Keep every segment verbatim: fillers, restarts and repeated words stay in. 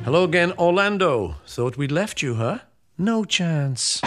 Hello again, Orlando. Thought we'd left you, huh? No chance.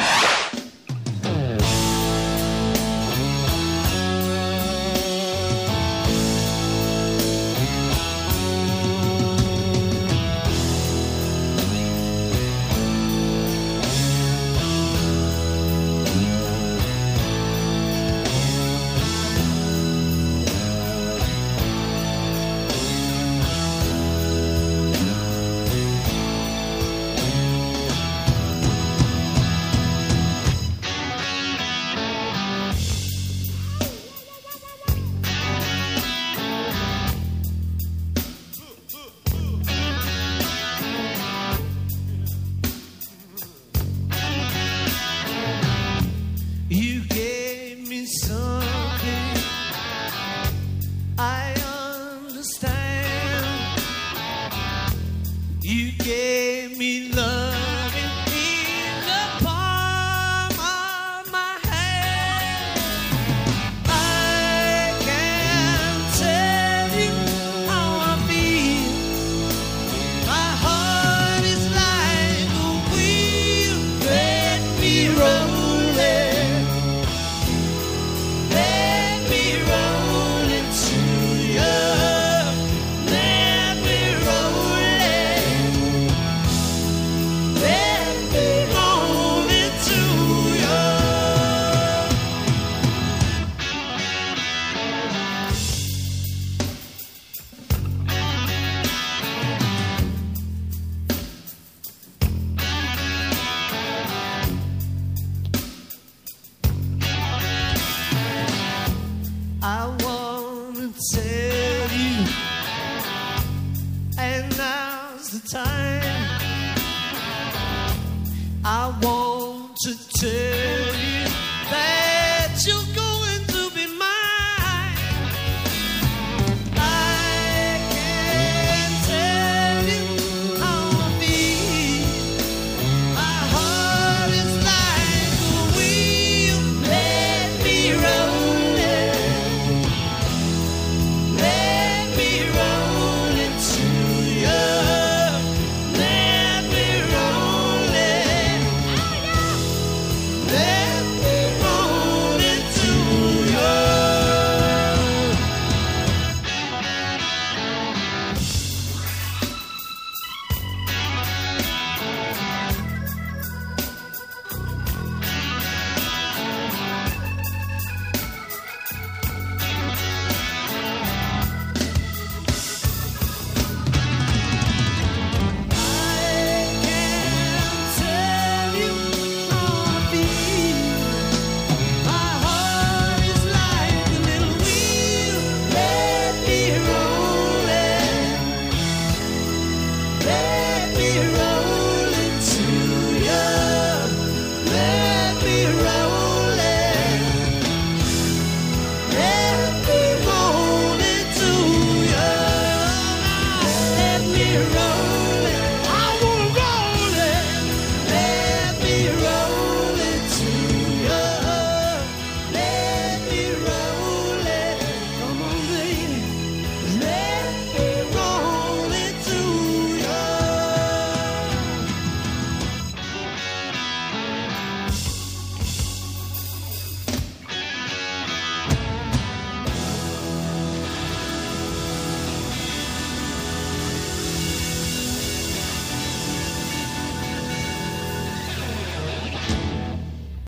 You gave me something I understand. You gave me love in the palm of my hand. I can't tell you how I feel. My heart is like a wheel. Let me roll. I wanna tell you, and now's the time. I want to tell